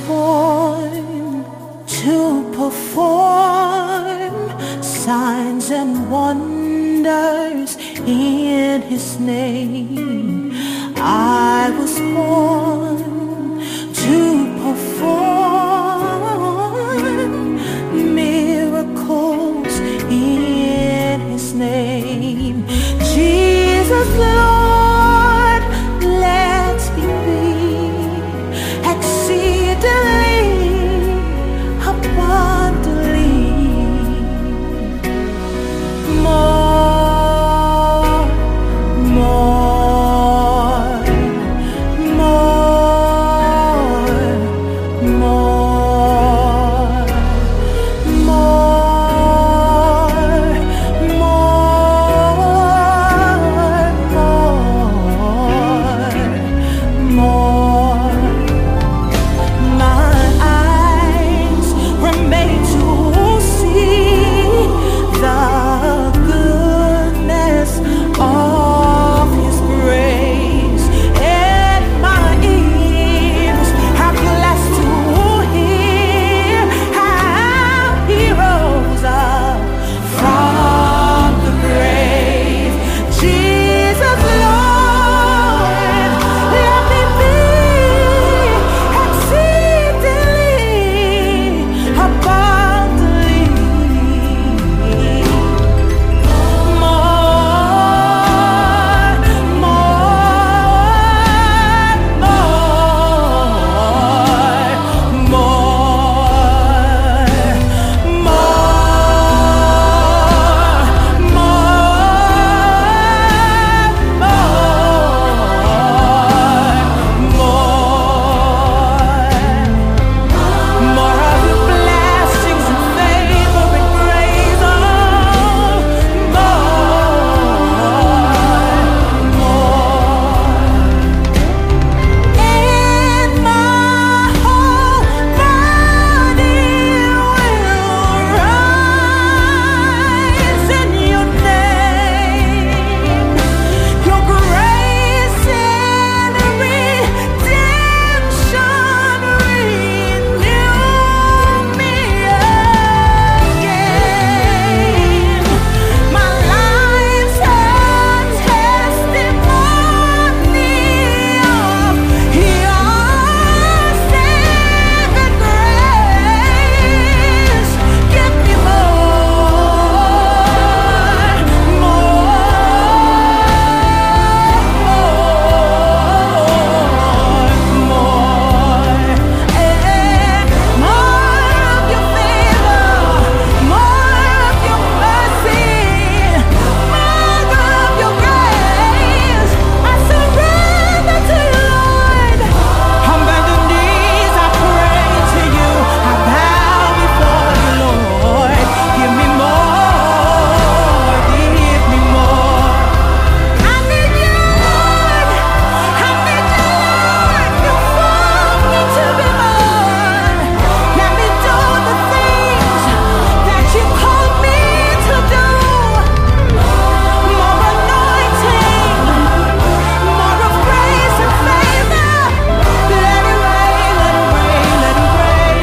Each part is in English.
born to perform signs and wonders in His name. I was born to perform miracles in His name. Jesus, Lord, let me be exceedingly abundantly more, more, more, more, more. My eyes were made to see the goodness of His grace, and my ears are blessed to hear how He rose up from the grave. Jesus, Lord, let me be exceedingly abundantly more, more, more of your blessings and favor and grace. Oh, more. And my whole body will rise in your name. Your grace and redemption renew me again. My life's a testimony of your saving grace. Give me more of your favor, more of your mercy, more of your grace. I surrender to you, Lord. On bended knees, I pray to you. I bow before you, Lord. Give me more, give me more. I need you, Lord. I need you, Lord. You want me to be more. Let me do the things that you called me to do. More anointing, more of grace and favor. Let it rain, let it rain, let it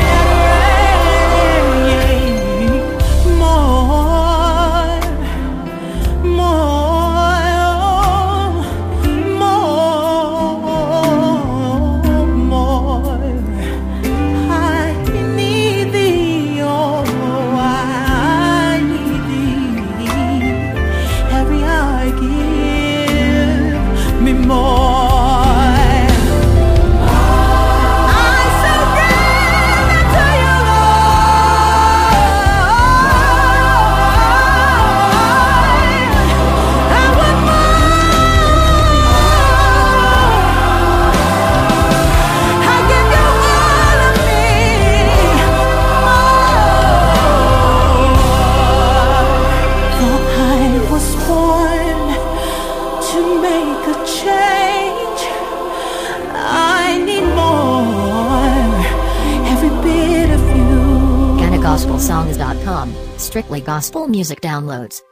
rain, let it rain. More, more. I need thee, oh, I need thee. Every hour give me more. I surrender to you, Lord. I want more. I give you all of me. For I was born to make a change. I need more, every bit of you. GhanaGospelSongs.com. Strictly gospel music downloads.